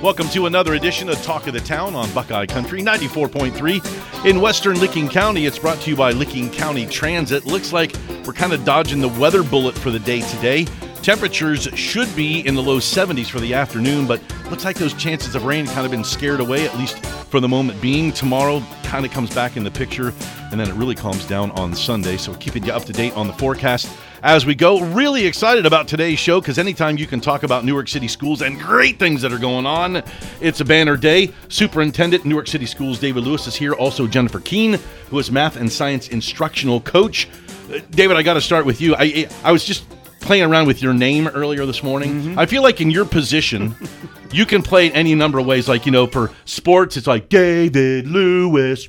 Welcome to another edition of Talk of the Town on Buckeye Country 94.3 in Western Licking County. It's brought to you by Licking County Transit. Looks like we're kind of dodging the weather bullet for the day today. Temperatures should be in the low 70s for the afternoon, but looks like those chances of rain kind of been scared away, at least for the moment being. Tomorrow kind of comes back in the picture, and then it really calms down on Sunday. So keeping you up to date on the forecast as we go. Really excited about today's show because anytime you can talk about Newark City Schools and great things that are going on, it's a banner day. Superintendent Newark City Schools David Lewis is here. Also Jennifer Keene, who is math and science instructional coach. David, I got to start with you. I was just playing around with your name earlier this morning. Mm-hmm. I feel like in your position, you can play it any number of ways. Like, for sports, it's like David Lewis.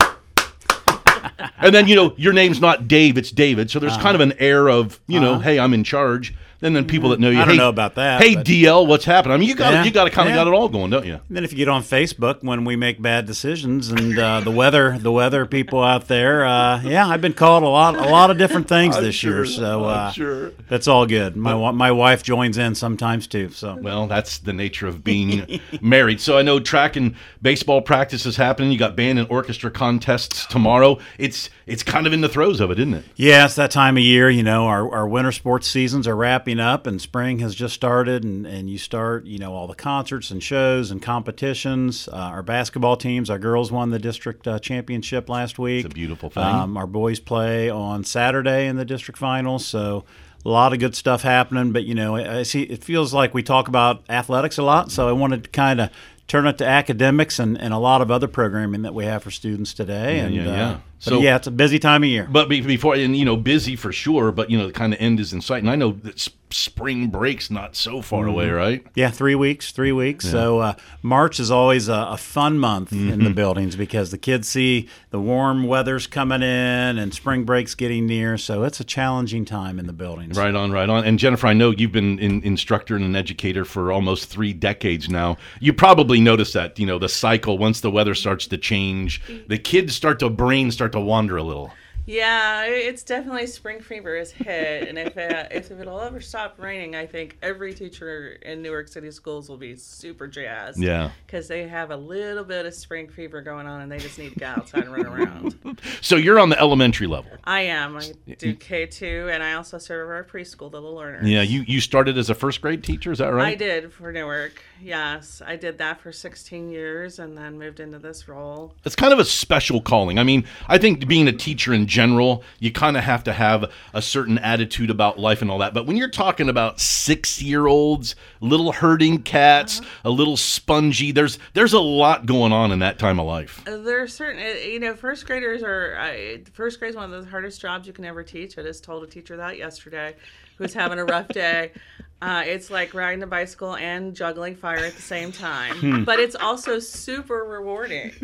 And then, your name's not Dave, it's David. So there's kind of an air of, hey, I'm in charge. And then people that know you, I don't know about that. Hey, DL, what's happening? I mean, you got to kind of got it all going, don't you? And then if you get on Facebook when we make bad decisions and the weather people out there, I've been called a lot of different things this year. So sure. That's all good. My wife joins in sometimes too. So well, that's the nature of being married. So I know track and baseball practice is happening. You got band and orchestra contests tomorrow. It's kind of in the throes of it, isn't it? Yeah, it's that time of year. Our winter sports seasons are wrapping up and spring has just started, and you start all the concerts and shows and competitions. Our basketball teams, our girls won the district championship last week. It's a beautiful thing. Our boys play on Saturday in the district finals, so a lot of good stuff happening. But I see it feels like we talk about athletics a lot, so I wanted to kind of turn it to academics and a lot of other programming that we have for students today. It's a busy time of year. But before, busy for sure, but, the kind of end is in sight. And I know that spring break's not so far away, right? Yeah, 3 weeks. Yeah. So March is always a fun month in the buildings because the kids see the warm weather's coming in and spring break's getting near. So it's a challenging time in the buildings. Right on. And Jennifer, I know you've been an instructor and an educator for almost 3 decades now. You probably noticed that, the cycle, once the weather starts to change, the kids' brains start to wander a little. Yeah, it's definitely spring fever is hit, and if it'll ever stop raining, I think every teacher in Newark City Schools will be super jazzed. Yeah, because they have a little bit of spring fever going on, and they just need to get outside and run around. So you're on the elementary level. I am. I do K2, and I also serve our preschool little learners. Yeah, you started as a first grade teacher, is that right? I did for Newark. Yes, I did that for 16 years, and then moved into this role. It's kind of a special calling. I mean, I think being a teacher in general, you kind of have to have a certain attitude about life and all that. But when you're talking about 6-year-olds, little herding cats, a little spongy, there's a lot going on in that time of life. There are certain, first graders first grade is one of the hardest jobs you can ever teach. I just told a teacher that yesterday who's having a rough day. It's like riding a bicycle and juggling fire at the same time. But it's also super rewarding.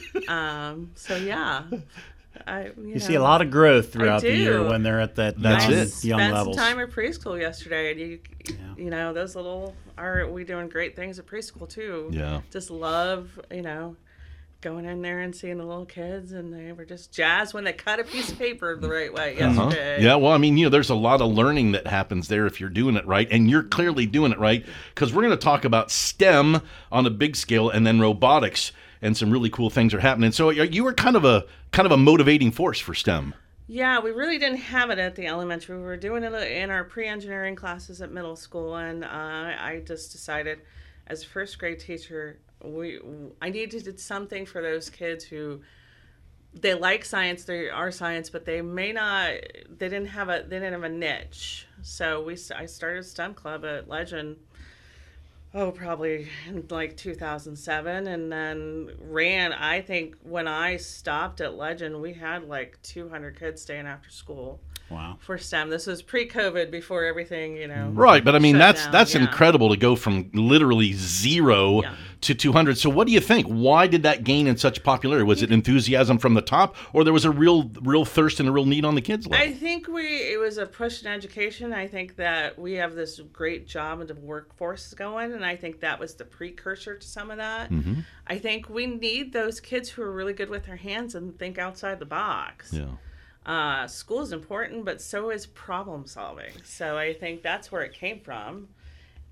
You see a lot of growth throughout the year when they're at that young levels. Spent some time at preschool yesterday, and those we doing great things at preschool too. Yeah, just love going in there and seeing the little kids, and they were just jazzed when they cut a piece of paper the right way yesterday. Yeah, well, I mean, there's a lot of learning that happens there if you're doing it right, and you're clearly doing it right, because we're going to talk about STEM on a big scale and then robotics, and some really cool things are happening. So you were kind of a motivating force for STEM. Yeah, we really didn't have it at the elementary. We were doing it in our pre-engineering classes at middle school, and I just decided as a first grade teacher, I needed something for those kids who they like science, they are science, but they didn't have a niche. So I started a STEM club at Legend, probably in like 2007, and then I think when I stopped at Legend, we had like 200 kids staying after school. Wow. For STEM. This was pre-COVID, before everything, Right, but I mean, that's down. incredible to go from literally 0 to 200. So what do you think? Why did that gain in such popularity? Was it enthusiasm from the top, or there was a real thirst and a real need on the kids' level? I think it was a push in education. I think that we have this great job and the workforce going, and I think that was the precursor to some of that. Mm-hmm. I think we need those kids who are really good with their hands and think outside the box. Yeah. School is important, but so is problem solving. So I think that's where it came from.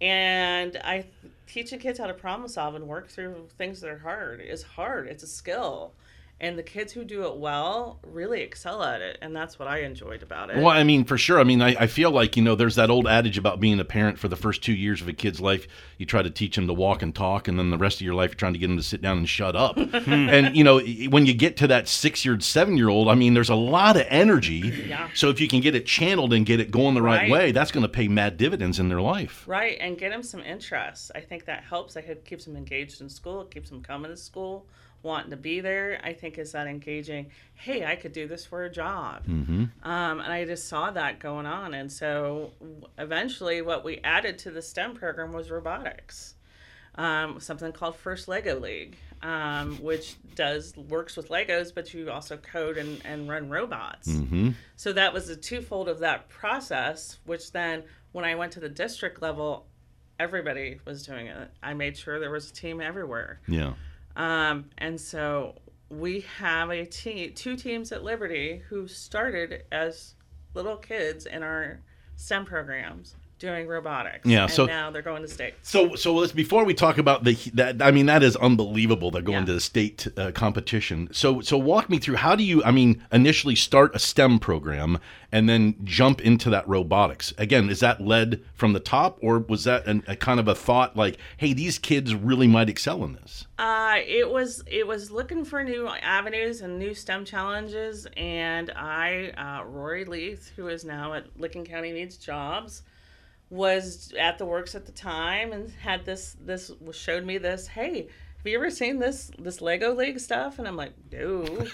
And teaching kids how to problem solve and work through things that are hard is hard. It's a skill. And the kids who do it well really excel at it. And that's what I enjoyed about it. Well, I mean, for sure. I mean, I feel like, there's that old adage about being a parent. For the first 2 years of a kid's life, you try to teach them to walk and talk, and then the rest of your life, you're trying to get them to sit down and shut up. And, when you get to that 6-year, 7-year-old, I mean, there's a lot of energy. Yeah. So if you can get it channeled and get it going the right Right. way, that's going to pay mad dividends in their life. Right, and get them some interest. I think that helps. It keeps them engaged in school. It keeps them coming to school, wanting to be there. I think is that engaging, hey, I could do this for a job. Mm-hmm. And I just saw that going on. And so eventually what we added to the STEM program was robotics. Something called First Lego League, which works with Legos, but you also code and run robots. Mm-hmm. So that was the twofold of that process, which then when I went to the district level, everybody was doing it. I made sure there was a team everywhere. Yeah. And so we have two teams at Liberty who started as little kids in our STEM programs doing robotics. Yeah, and so now they're going to state. So let's, before we talk about that, I mean, that is unbelievable. They're going Yeah. to the state competition. So walk me through, how do you, initially start a STEM program and then jump into that robotics? Again, is that led from the top, or was that a kind of a thought like, hey, these kids really might excel in this? It was looking for new avenues and new STEM challenges, and Rory Leith, who is now at Licking County Needs Jobs, was at the works at the time and had showed me this. Hey, have you ever seen this Lego League stuff? And I'm like, no.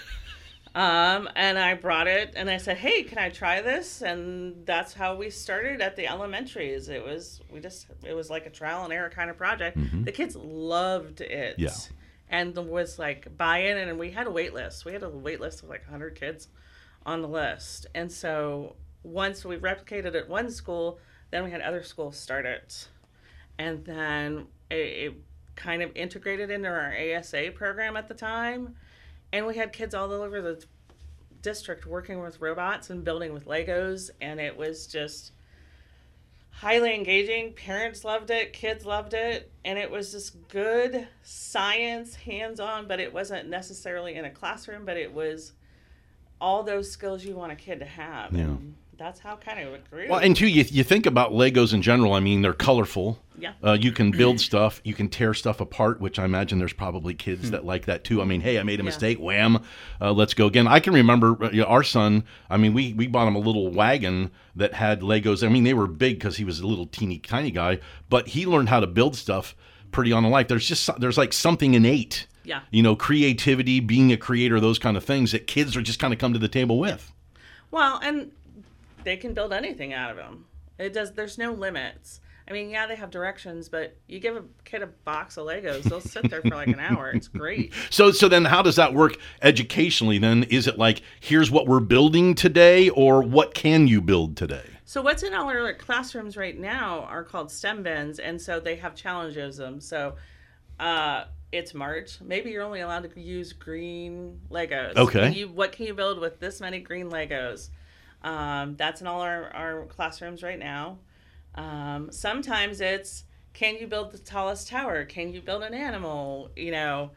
And I brought it and I said, hey, can I try this? And that's how we started at the elementaries. It was like a trial and error kind of project. Mm-hmm. The kids loved it. Yeah. And there was like buy-in, and we had a wait list. We had a wait list of like 100 kids on the list. And so once we replicated at one school, then we had other schools start it. And then it kind of integrated into our ASA program at the time. And we had kids all over the district working with robots and building with Legos. And it was just highly engaging. Parents loved it. Kids loved it. And it was just good science, hands-on, but it wasn't necessarily in a classroom, but it was all those skills you want a kid to have. Yeah. And that's how kind of it grew. Well, and too, you think about Legos in general. I mean, they're colorful. Yeah. You can build stuff. You can tear stuff apart, which I imagine there's probably kids that like that too. I mean, hey, I made a mistake. Wham. Let's go again. I can remember our son. I mean, we bought him a little wagon that had Legos. I mean, they were big because he was a little teeny tiny guy, but he learned how to build stuff pretty on the life. There's like something innate. Yeah. Creativity, being a creator, those kind of things that kids are just kind of come to the table with. Well, and they can build anything out of them. There's no limits. I mean, yeah, they have directions, but you give a kid a box of Legos, they'll sit there for like an hour. It's great. So then how does that work educationally then? Is it like, here's what we're building today, or what can you build today? So what's in all our classrooms right now are called STEM bins, and so they have challenges them. So it's March. Maybe you're only allowed to use green Legos. Okay. What can you build with this many green Legos? That's in all our classrooms right now. Sometimes it's, can you build the tallest tower? Can you build an animal? You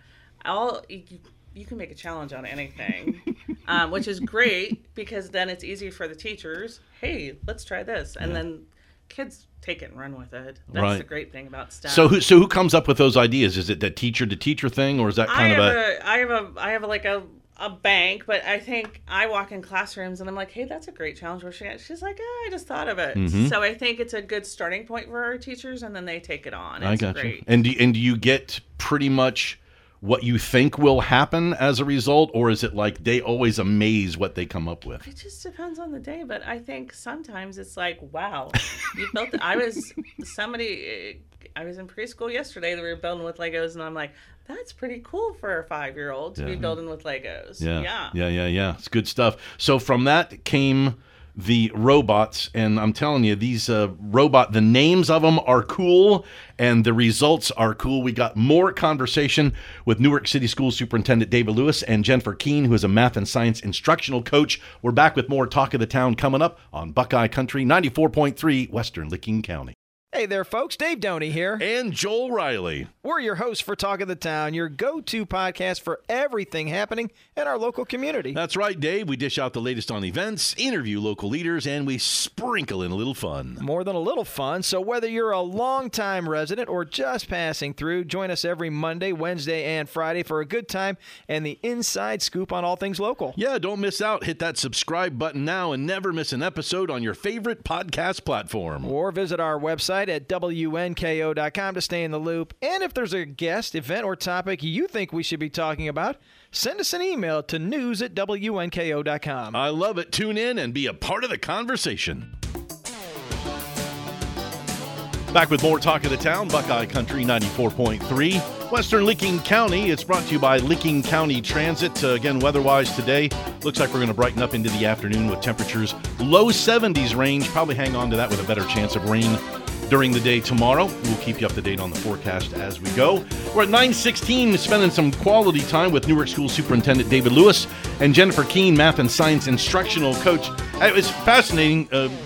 can make a challenge on anything, which is great because then it's easy for the teachers. Hey, let's try this. And then kids take it and run with it. That's Right. the great thing about STEM. So who comes up with those ideas? Is it that teacher to teacher thing, or is that kind I have like a bank, but I think I walk in classrooms and I'm like, hey, that's a great challenge. She's like, I just thought of it. Mm-hmm. So I think it's a good starting point for our teachers, and then they take it on. I It's got great. you. And do you get pretty much what you think will happen as a result, or is it like they always amaze what they come up with? It just depends on the day, but I think sometimes it's like, wow, you built it. I was in preschool yesterday. They were building with Legos, and I'm like, that's pretty cool for a 5-year-old to be building with Legos. Yeah. It's good stuff. So from that came the robots, and I'm telling you, these the names of them are cool, and the results are cool. We got more conversation with Newark City School Superintendent David Lewis and Jennifer Keene, who is a math and science instructional coach. We're back with more Talk of the Town coming up on Buckeye Country 94.3 Western Licking County. Hey there, folks. Dave Doney here. And Joel Riley. We're your hosts for Talk of the Town, your go-to podcast for everything happening in our local community. That's right, Dave. We dish out the latest on events, interview local leaders, and we sprinkle in a little fun. More than a little fun. So whether you're a longtime resident or just passing through, join us every Monday, Wednesday, and Friday for a good time and the inside scoop on all things local. Yeah, don't miss out. Hit that subscribe button now and never miss an episode on your favorite podcast platform. Or visit our website at WNKO.com to stay in the loop. And if there's a guest, event, or topic you think we should be talking about, send us an email to news@WNKO.com. I love it. Tune in and be a part of the conversation. Back with more Talk of the Town, Buckeye Country 94.3. Western Licking County. It's brought to you by Licking County Transit. Again, weather-wise today, looks like we're going to brighten up into the afternoon with temperatures low 70s range. Probably hang on to that with a better chance of rain during the day tomorrow. We'll keep you up to date on the forecast as we go. We're at 9:16, spending some quality time with Newark School Superintendent David Lewis and Jennifer Keene, Math and Science Instructional Coach. It was fascinating,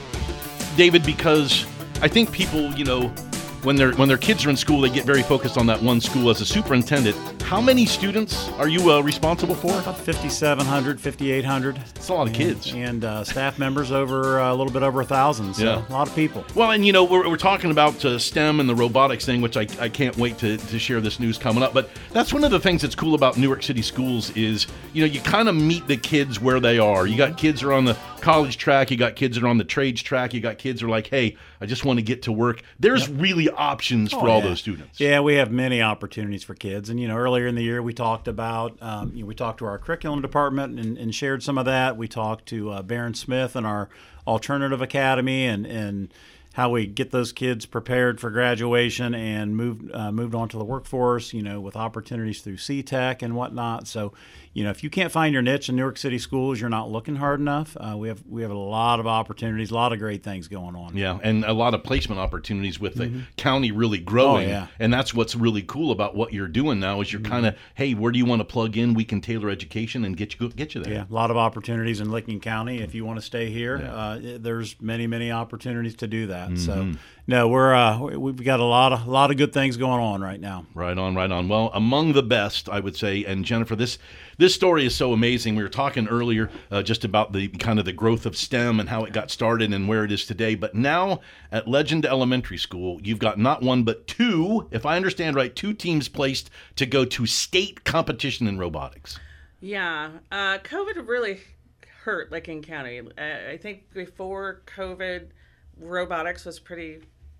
David, because I think people, when their kids are in school, they get very focused on that one school. As a superintendent, how many students are you responsible for? About 5,700, 5,800. It's a lot of kids. And staff members over a little bit over 1,000. So Yeah. a lot of people. Well, and we're talking about STEM and the robotics thing, which I can't wait to share this news coming up. But that's one of the things that's cool about Newark City schools is, you kind of meet the kids where they are. You got kids who are on the college track, you got kids that are on the trades track, you got kids who are like, hey, I just want to get to work. There's really options for all those students. Yeah, we have many opportunities for kids. And, earlier in the year we talked about, we talked to our curriculum department and shared some of that. We talked to Barron Smith and our alternative academy and how we get those kids prepared for graduation and moved on to the workforce, with opportunities through CTEC and whatnot. So, if you can't find your niche in Newark City schools, you're not looking hard enough. We have a lot of opportunities, a lot of great things going on. Yeah, and a lot of placement opportunities with the county really growing. Oh, yeah. And that's what's really cool about what you're doing now is you're kind of, hey, where do you want to plug in? We can tailor education and get you there. Yeah, a lot of opportunities in Licking County. If you want to stay here, there's many, many opportunities to do that. So, no, we've got a lot of good things going on right now. Right on. Well, among the best, I would say. And Jennifer, this story is so amazing. We were talking earlier just about the kind of the growth of STEM and how it got started and where it is today. But now at Legend Elementary School, you've got not one but two, if I understand right, two teams placed to go to state competition in robotics. Yeah, COVID really hurt Licking County. I think before COVID, robotics was pretty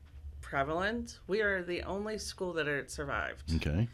prevalent. We are the only school that it survived. Okay.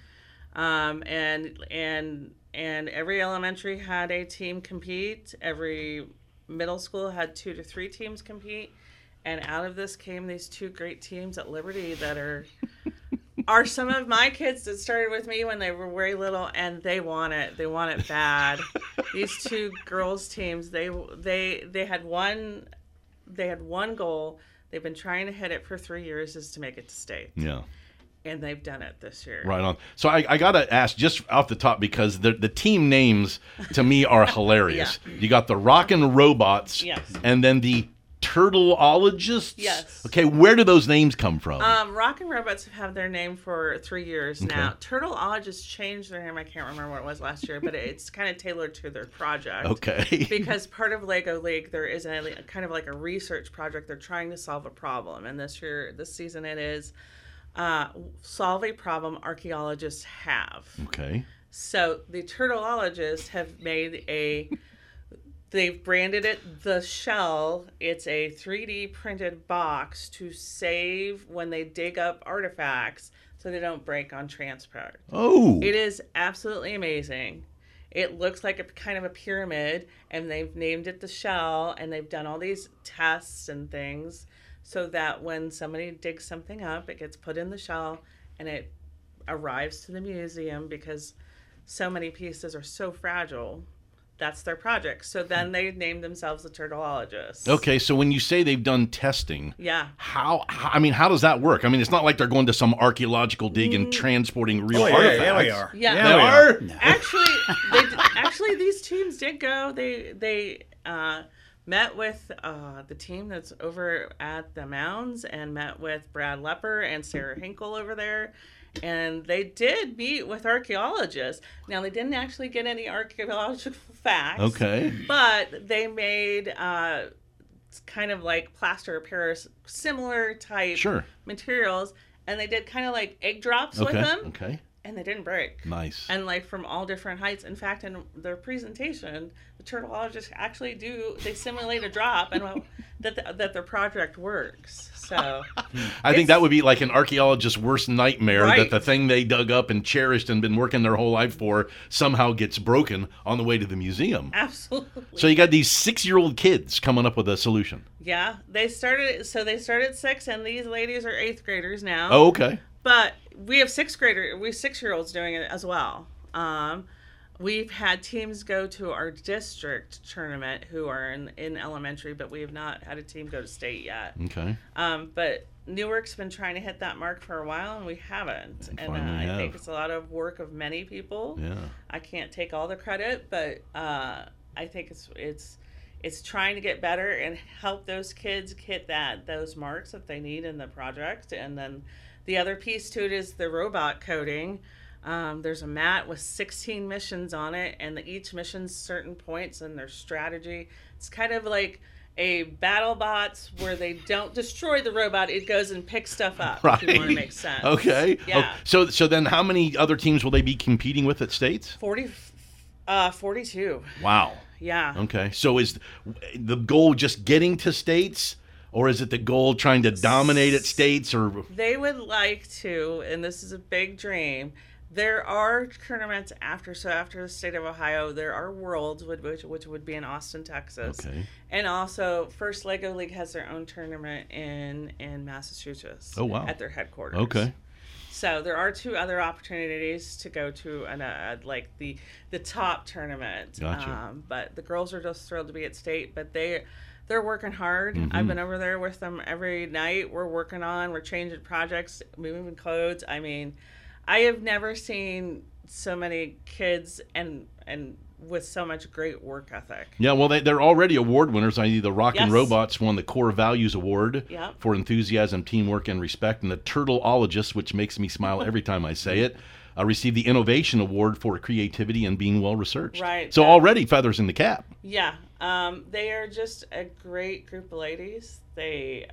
And every elementary had a team compete. Every middle school had 2 to 3 teams compete. And out of this came these 2 great teams at Liberty that are some of my kids that started with me when they were very little, and they want it. They want it bad. These 2 girls teams, they had one goal. They've been trying to hit it for 3 years, is to make it to state. Yeah. And they've done it this year. Right on. So I got to ask just off the top, because the team names to me are hilarious. Yeah. You got the Rockin' Robots. Yes. And then the Turtleologists. Yes. Okay, where do those names come from? Rockin' Robots have had their name for 3 years now. Turtleologists changed their name. I can't remember what it was last year, but it's kind of tailored to their project. Okay. Because part of Lego League, there is a kind of like a research project. They're trying to solve a problem. And this season it is solve a problem archaeologists have. Okay. So the Turtleologists have made they've branded it The Shell. It's a 3D printed box to save when they dig up artifacts so they don't break on transport. Oh. It is absolutely amazing. It looks like a kind of a pyramid, and they've named it The Shell, and they've done all these tests and things so that when somebody digs something up, it gets put in the shell and it arrives to the museum because so many pieces are so fragile. That's their project. So then they named themselves the Turtleologists. Okay, so when you say they've done testing, Yeah. how does that work? I mean, it's not like they're going to some archaeological dig and transporting real artifacts. Yeah, we are. Yeah. They are? Actually, these teams did go. They met with the team that's over at the Mounds and met with Brad Lepper and Sarah Hinkle over there. And they did meet with archaeologists. Now, they didn't actually get any archaeological facts. Okay. But they made kind of like plaster of Paris, similar type materials. And they did kind of like egg drops with them. Okay. And they didn't break. Nice. And like from all different heights. In fact, in their presentation, the turtleologists actually they simulate a drop and that their project works. So I think that would be like an archaeologist's worst nightmare, right. that the thing they dug up and cherished and been working their whole life for somehow gets broken on the way to the museum. Absolutely. So you got these 6-year-old kids coming up with a solution. Yeah, they started 6, and these ladies are 8th graders now. Oh, okay. But we have 6-year-olds doing it as well. We've had teams go to our district tournament who are in elementary, but we have not had a team go to state yet. Okay. But Newark's been trying to hit that mark for a while, and we haven't. And I think it's a lot of work of many people. Yeah. I can't take all the credit, but I think it's trying to get better and help those kids hit those marks that they need in the project. And then the other piece to it is the robot coding. There's a mat with 16 missions on it, and each mission's certain points and their strategy. It's kind of like a BattleBots where they don't destroy the robot; it goes and picks stuff up. Right. If you want to make sense. Okay. Yeah. Oh, so then, how many other teams will they be competing with at states? 42. Wow. Yeah. Okay. So is the goal just getting to states? Or is it the goal trying to dominate at states? Or they would like to, and this is a big dream. There are tournaments after the state of Ohio. There are Worlds, which would be in Austin, Texas. Okay. And also, First Lego League has their own tournament in Massachusetts. Oh, wow. At their headquarters. Okay. So there are 2 other opportunities to go to like the top tournament. Gotcha. But the girls are just thrilled to be at state, but they're working hard. Mm-hmm. I've been over there with them every night. We're changing projects, moving codes. I mean, I have never seen so many kids and with so much great work ethic. Yeah, well, they're already award winners. The Rockin' Yes. Robots won the Core Values Award Yep. for enthusiasm, teamwork, and respect. And the Turtleologist, which makes me smile every time I say it, received the Innovation Award for creativity and being well-researched. Right. So already feathers in the cap. Yeah. They are just a great group of ladies. They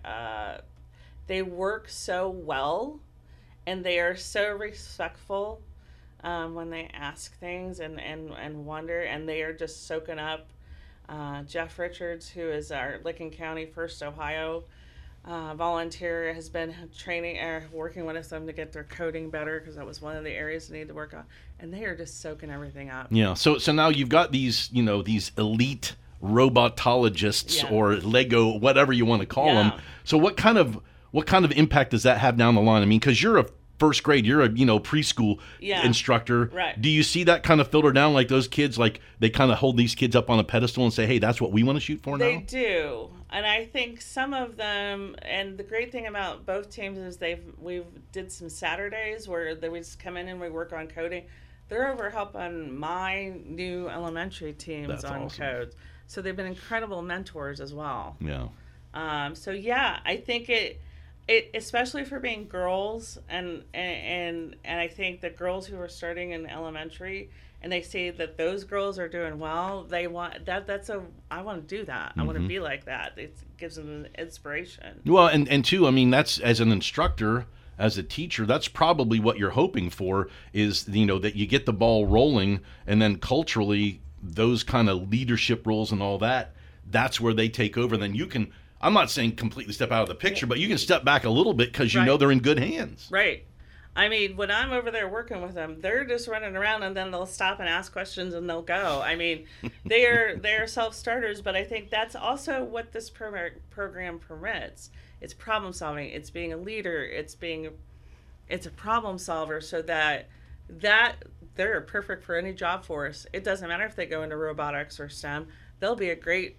work so well, and they are so respectful when they ask things and wonder, and they are just soaking up. Jeff Richards, who is our Licking County First Ohio volunteer, has been working with them to get their coding better, because that was one of the areas they need to work on, and they are just soaking everything up. Yeah. So now you've got these elite robotologists, Yeah. or Lego, whatever you want to call Yeah. them. So what kind of impact does that have down the line? I mean, because you're a first grade, you're a preschool Yeah. instructor. Right. Do you see that kind of filter down, like those kids, like they kind of hold these kids up on a pedestal and say, hey, that's what we want to shoot for They now? do, and I think some of them. And the great thing about both teams is we've did some Saturdays where we just come in and we work on coding. They're over helping my new elementary teams That's on awesome. codes. So they've been incredible mentors as well. Yeah. So yeah, I think it especially for being girls, and I think the girls who are starting in elementary and they see that those girls are doing well, they want I want to do that. I want to be like that. It gives them an inspiration. Well, and two, I mean, that's, as an instructor, as a teacher, that's probably what you're hoping for, is that you get the ball rolling, and then culturally those kind of leadership roles and all that's where they take over. Then you can, I'm not saying completely step out of the picture, but you can step back a little bit, because you know they're in good hands. Right. I mean, when I'm over there working with them, they're just running around, and then they'll stop and ask questions and they'll go. I mean, they're self-starters, but I think that's also what this program permits. It's problem solving. It's being a leader. It's a problem solver, so that they're perfect for any job force. It doesn't matter if they go into robotics or STEM. They'll be a great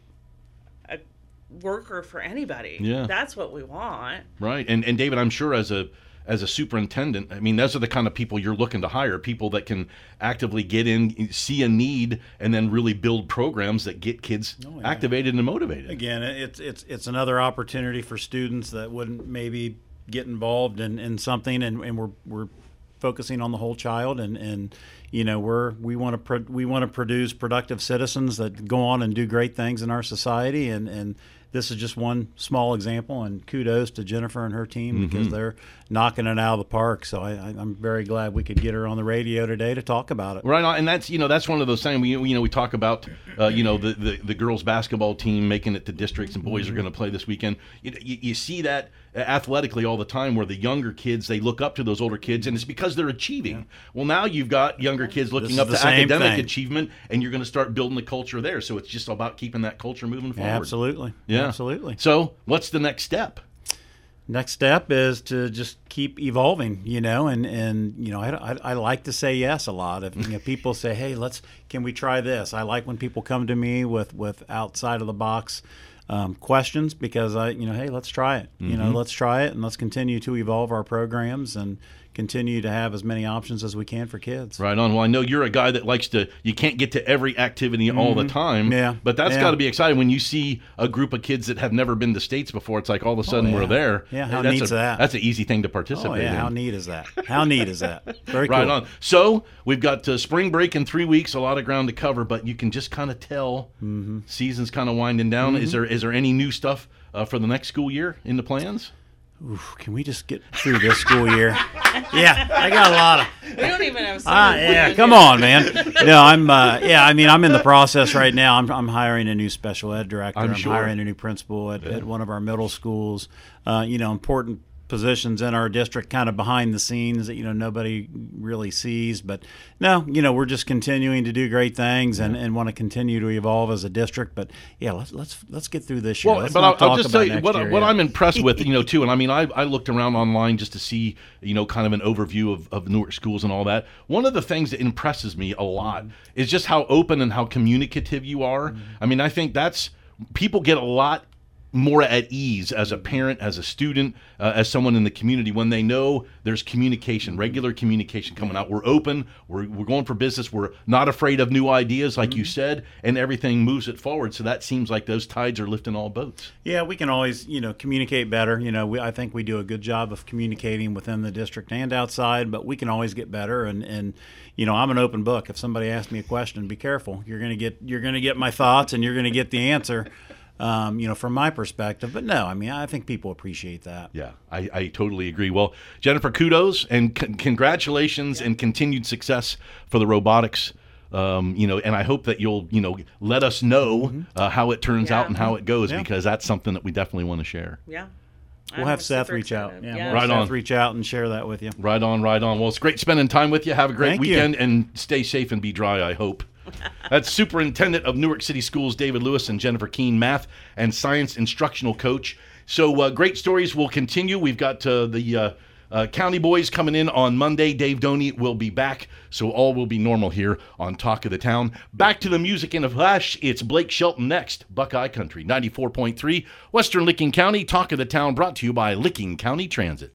worker for anybody. Yeah. That's what we want. Right. And David, I'm sure as a as a superintendent, I mean, those are the kind of people you're looking to hire, people that can actively get in, see a need, and then really build programs that get kids activated and motivated. Again, it's another opportunity for students that wouldn't maybe get involved in something, and we're focusing on the whole child, and you know, we want to produce productive citizens that go on and do great things in our society, and this is just one small example, and kudos to Jennifer and her team because they're knocking it out of the park. So I'm very glad we could get her on the radio today to talk about it. Right on, and that's one of those things. We talk about the girls basketball team making it to districts, and boys are going to play this weekend. You see that athletically all the time, where the younger kids, they look up to those older kids, and it's because they're achieving. Yeah. Well, now you've got younger kids looking up to academic achievement, and you're going to start building the culture there. So it's just about keeping that culture moving forward. Absolutely. Yeah. Absolutely. So what's the next step? Next step is to just keep evolving, and I like to say yes a lot. If people say, hey, can we try this? I like when people come to me with outside of the box questions, because hey, let's try it. Let's try it, and let's continue to evolve our programs and continue to have as many options as we can for kids. Right on. Well, I know you're a guy that likes to, you can't get to every activity all the time. Yeah. But that's got to be exciting when you see a group of kids that have never been to states before. It's like all of a sudden we're there. Yeah, how neat is that? That's an easy thing to participate in. How neat is that? How neat is that? Very cool. Right on. So we've got spring break in 3 weeks, a lot of ground to cover, but you can just kind of tell season's kind of winding down. Is there any new stuff for the next school year in the plans? Oof, can we just get through this school year? Yeah, I got a lot of. We don't even have summer yeah, come on, man. No, I'm in the process right now. I'm hiring a new special ed director. I'm hiring a new principal at one of our middle schools. Important positions in our district, kind of behind the scenes that nobody really sees. But no, we're just continuing to do great things and want to continue to evolve as a district. But yeah, let's get through this year. Well, but I'll just tell you what I'm impressed with, too. And I mean, I looked around online just to see, kind of an overview of Newark schools and all that. One of the things that impresses me a lot is just how open and how communicative you are. I mean, I think people get a lot more at ease as a parent, as a student, as someone in the community, when they know there's communication, regular communication coming out. We're open, we're going for business, we're not afraid of new ideas, like you said, and everything moves it forward. So that seems like those tides are lifting all boats. Yeah, we can always, communicate better. I think we do a good job of communicating within the district and outside, but we can always get better. And I'm an open book. If somebody asks me a question, be careful. You're gonna get my thoughts, and you're gonna get the answer. From my perspective. But no, I mean, I think people appreciate that. Yeah, I totally agree. Well, Jennifer, kudos and congratulations and continued success for the robotics. And I hope that you'll, let us know how it turns out and how it goes, because that's something that we definitely want to share. Yeah. We'll have Seth reach out. Yeah, right on. Seth reach out and share that with you. Right on. Well, it's great spending time with you. Have a great weekend and stay safe and be dry, I hope. That's Superintendent of Newark City Schools, David Lewis, and Jennifer Keene, Math and Science Instructional Coach. So great stories will continue. We've got the County Boys coming in on Monday. Dave Doney will be back, so all will be normal here on Talk of the Town. Back to the music in a flash. It's Blake Shelton next. Buckeye Country, 94.3, Western Licking County. Talk of the Town brought to you by Licking County Transit.